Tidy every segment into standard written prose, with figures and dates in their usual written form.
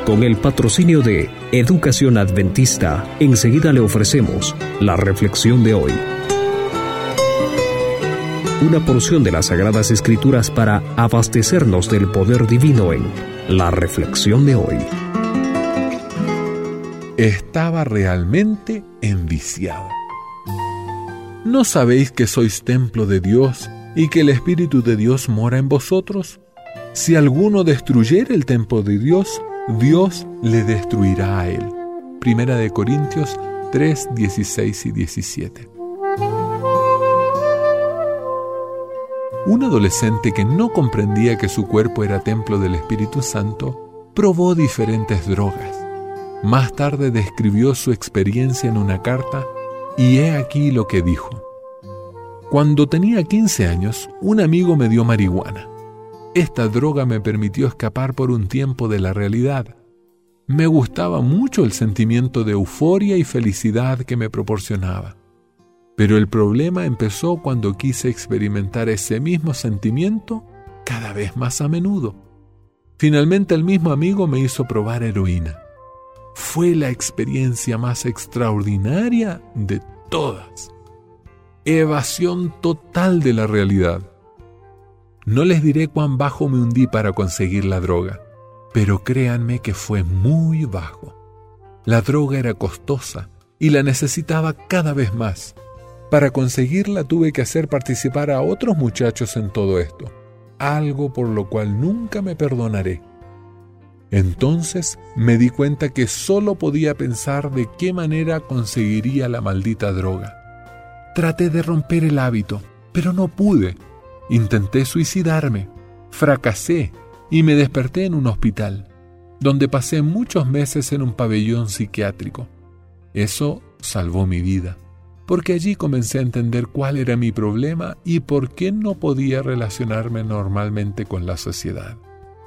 Con el patrocinio de Educación Adventista, enseguida le ofrecemos la reflexión de hoy. Una porción de las Sagradas Escrituras para abastecernos del poder divino en la reflexión de hoy. Estaba realmente enviciado. ¿No sabéis que sois templo de Dios y que el Espíritu de Dios mora en vosotros? Si alguno destruyere el templo de Dios, Dios le destruirá a él. Primera de Corintios 3, 16 y 17. Un adolescente que no comprendía que su cuerpo era templo del Espíritu Santo, probó diferentes drogas. Más tarde describió su experiencia en una carta y he aquí lo que dijo. Cuando tenía 15 años, un amigo me dio marihuana. Esta droga me permitió escapar por un tiempo de la realidad. Me gustaba mucho el sentimiento de euforia y felicidad que me proporcionaba. Pero el problema empezó cuando quise experimentar ese mismo sentimiento cada vez más a menudo. Finalmente el mismo amigo me hizo probar heroína. Fue la experiencia más extraordinaria de todas. Evasión total de la realidad. No les diré cuán bajo me hundí para conseguir la droga, pero créanme que fue muy bajo. La droga era costosa y la necesitaba cada vez más. Para conseguirla tuve que hacer participar a otros muchachos en todo esto, algo por lo cual nunca me perdonaré. Entonces me di cuenta que solo podía pensar de qué manera conseguiría la maldita droga. Traté de romper el hábito, pero no pude. Intenté suicidarme, fracasé y me desperté en un hospital, donde pasé muchos meses en un pabellón psiquiátrico. Eso salvó mi vida, porque allí comencé a entender cuál era mi problema y por qué no podía relacionarme normalmente con la sociedad.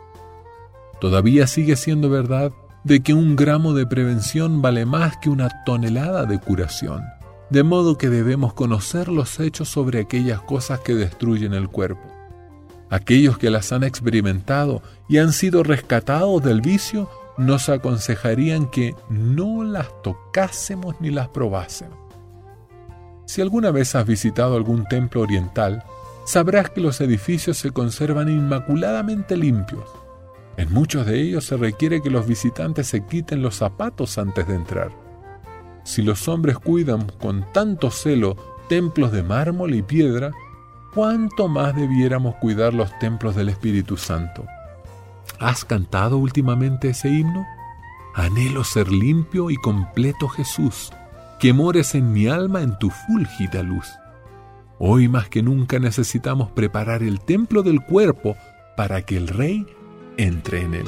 Todavía sigue siendo verdad de que 1 gramo de prevención vale más que 1 tonelada de curación. De modo que debemos conocer los hechos sobre aquellas cosas que destruyen el cuerpo. Aquellos que las han experimentado y han sido rescatados del vicio nos aconsejarían que no las tocásemos ni las probásemos. Si alguna vez has visitado algún templo oriental, sabrás que los edificios se conservan inmaculadamente limpios. En muchos de ellos se requiere que los visitantes se quiten los zapatos antes de entrar. Si los hombres cuidan con tanto celo templos de mármol y piedra, ¿cuánto más debiéramos cuidar los templos del Espíritu Santo? ¿Has cantado últimamente ese himno? Anhelo ser limpio y completo, Jesús, que mores en mi alma en tu fúlgida luz. Hoy más que nunca necesitamos preparar el templo del cuerpo para que el Rey entre en él.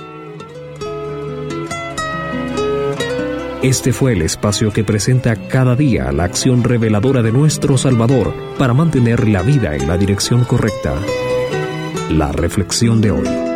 Este fue el espacio que presenta cada día la acción reveladora de nuestro Salvador para mantener la vida en la dirección correcta. La reflexión de hoy.